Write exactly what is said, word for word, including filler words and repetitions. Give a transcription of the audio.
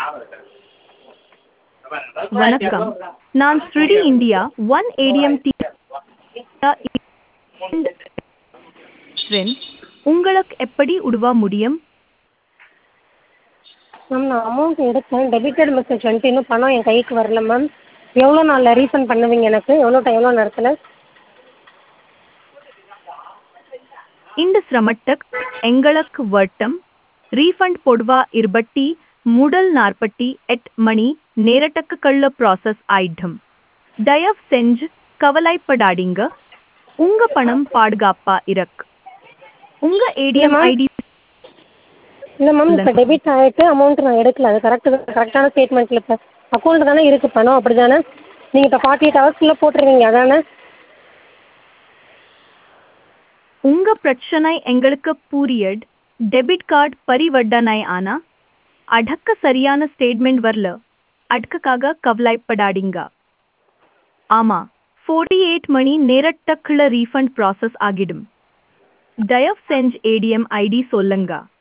வணக்கம், நான் ஸ்ருடி India one ATM D உங்களுக்கு எப்படி உதவ முடியும்? மேம் நான் அமௌண்ட் எடுத்தேன், டெபிட்டட் மெசேஜ் வந்துட்டு இன்னும் பணம் என் கைக்கு வரல மேம். எவ்வளோ நாளில் ரீஃபண்ட் பண்ணுவீங்க எனக்கு? எவ்வளோ டை எவ்வளோ நேரத்தில்? இந்த சிரமத்துக்கு எங்களுக்கு வட்டம் ரீஃபண்ட் பொதுவா இருபத்தி முதல் நாற்பத்தி எட்டு மணி நேரத்துக்குள்ள ப்ராசஸ் ஆயிடும். தயவு செஞ்சு கவலைப்படாதீங்க, உங்க பணம் பாதுகாப்பா இருக்கு. உங்க ஏடிஎம் ஐடி இல்லை மேம், இப்போ டெபிட் ஆகிட்டு அமௌண்ட் நான் எடுக்கல. அது கரெக்டு கரெக்டான ஸ்டேட்மெண்ட்டில் இப்போ அக்கௌண்ட்டில் தானே இருக்குது பணம், அப்படி தானே? நீங்கள் இப்போ ஃபார்ட்டி எயிட் ஹவர்ஸ்க்குள்ளே போட்டுருவீங்க அதானே? உங்க பிரச்சனை எங்களுக்கு புரியுது. டெபிட் கார்டு பரிவர்த்தனை ஆனா அடக்க சரியான ஸ்டேட்மெண்ட் வரல, அதுக்காக கவலைப்படாதீங்க. ஆமா, நாற்பத்தி எட்டு மணி நேரத்துக்குள்ள ரீஃபண்ட் ப்ராசஸ் ஆகிடும். தயவு செஞ்சு ஏடிஎம் ஐடி சொல்லுங்க.